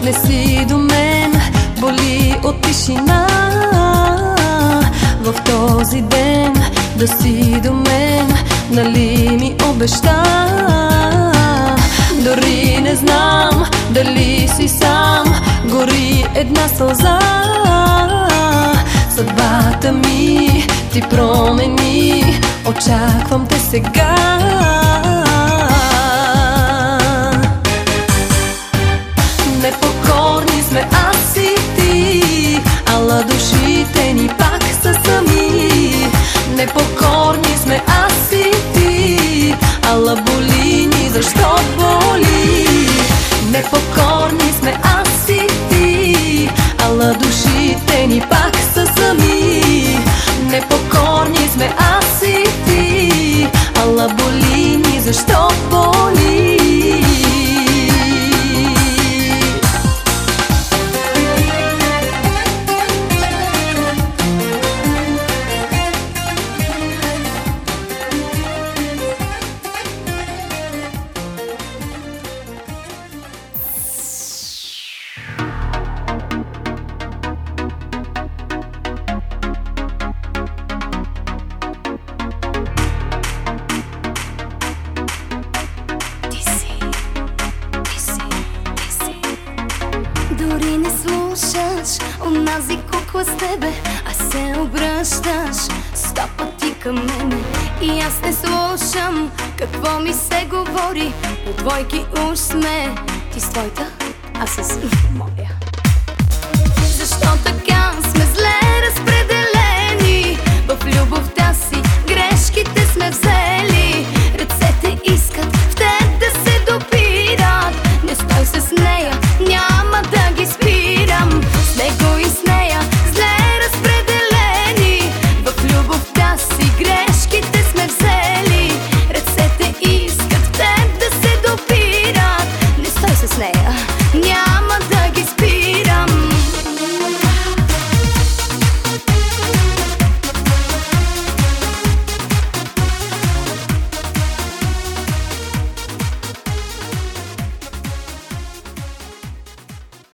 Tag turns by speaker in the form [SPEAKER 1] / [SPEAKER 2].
[SPEAKER 1] не си до мен, боли от тишина. В този ден да си до мен, нали ми обеща? Дори не знам дали си сам, гори една сълза. Съдбата ми ти промени, очаквам те сега. Непокорни сме аз и ти, ала душите ни пак са сами. Непокорни сме аз и ти, ала боли ни, защо боли? Непокорни сме аз и ти, ала душите ни пак са сами. Непокорни сме аз и ти, ала боли ни, защо боли?
[SPEAKER 2] Дори не слушаш онази кукла с тебе, а се обръщаш 100 пъти към мене. И аз не слушам какво ми се говори, по двойки уж сме, ти с твоята, аз с моя. Защо така сме зле разпределени в любовта?